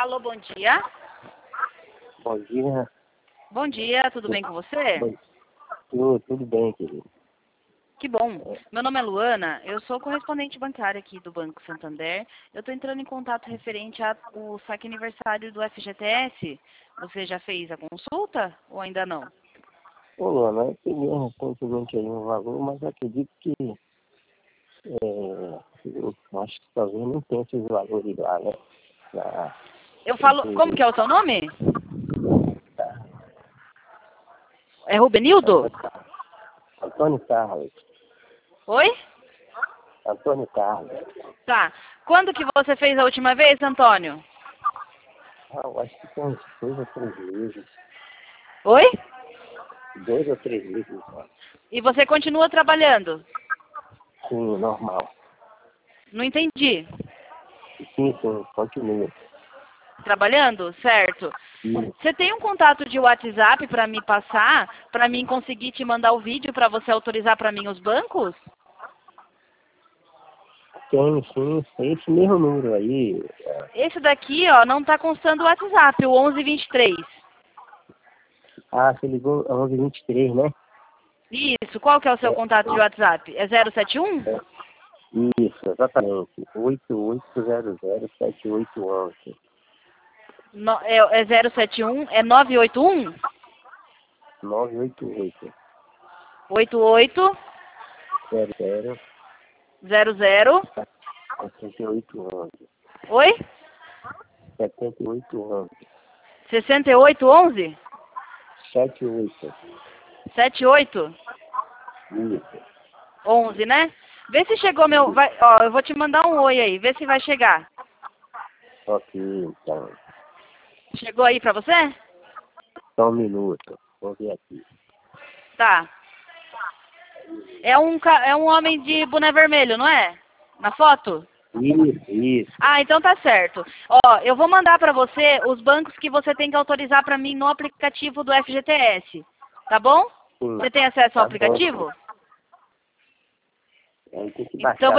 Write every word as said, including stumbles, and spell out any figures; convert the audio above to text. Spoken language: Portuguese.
Alô, bom dia. Bom dia. Bom dia, tudo bem com você? Bom- Tudo, tudo bem, querido. Que bom. Meu nome é Luana, eu sou correspondente bancária aqui do Banco Santander. Eu estou entrando em contato referente ao saque aniversário do F G T S. Você já fez a consulta ou ainda não? Ô, Luana, eu peguei recentemente aí um valor, mas acredito que é, eu acho que talvez não tenha esses valores lá, né? Na, Eu falo, como que é o seu nome? É Rubenildo? Antônio Carlos. Oi? Antônio Carlos. Tá. Quando que você fez a última vez, Antônio? Ah, eu acho que tem uns dois ou três meses. Oi? Dois ou três meses só. E você continua trabalhando? Sim, normal. Não entendi. Sim, sim, continua. Trabalhando? Certo. Sim. Você tem um contato de WhatsApp para me passar, para mim conseguir te mandar o vídeo para você autorizar para mim os bancos? Tem, sim, tem esse mesmo número aí. é, Esse daqui, ó, não tá constando o WhatsApp, o onze vinte e três. Ah, você ligou a onze vinte e três, né? Isso, qual que é o seu É, contato de WhatsApp? É zero sete um? é, Isso, exatamente. oito oito zero zero sete oito um um. No, é, é zero sete um? É nove oito um? nove oito oito oito oito zero zero zero zero. sete oito um um. Oi? sete oito um um. sessenta e oito onze? sete oito. setenta e oito Isso. onze, né? Vê se chegou meu... Vai, ó, eu vou te mandar um oi aí, vê se vai chegar. Ok, então. Chegou aí pra você? Só um minuto. Vou ver aqui. Tá. É um, ca- é um homem de boné vermelho, não é? Na foto? Isso, isso. Ah, então tá certo. Ó, eu vou mandar pra você os bancos que você tem que autorizar pra mim no aplicativo do F G T S. Tá bom? Sim. Você tem acesso ao Tá bom. aplicativo? Aí tem que Então baixar.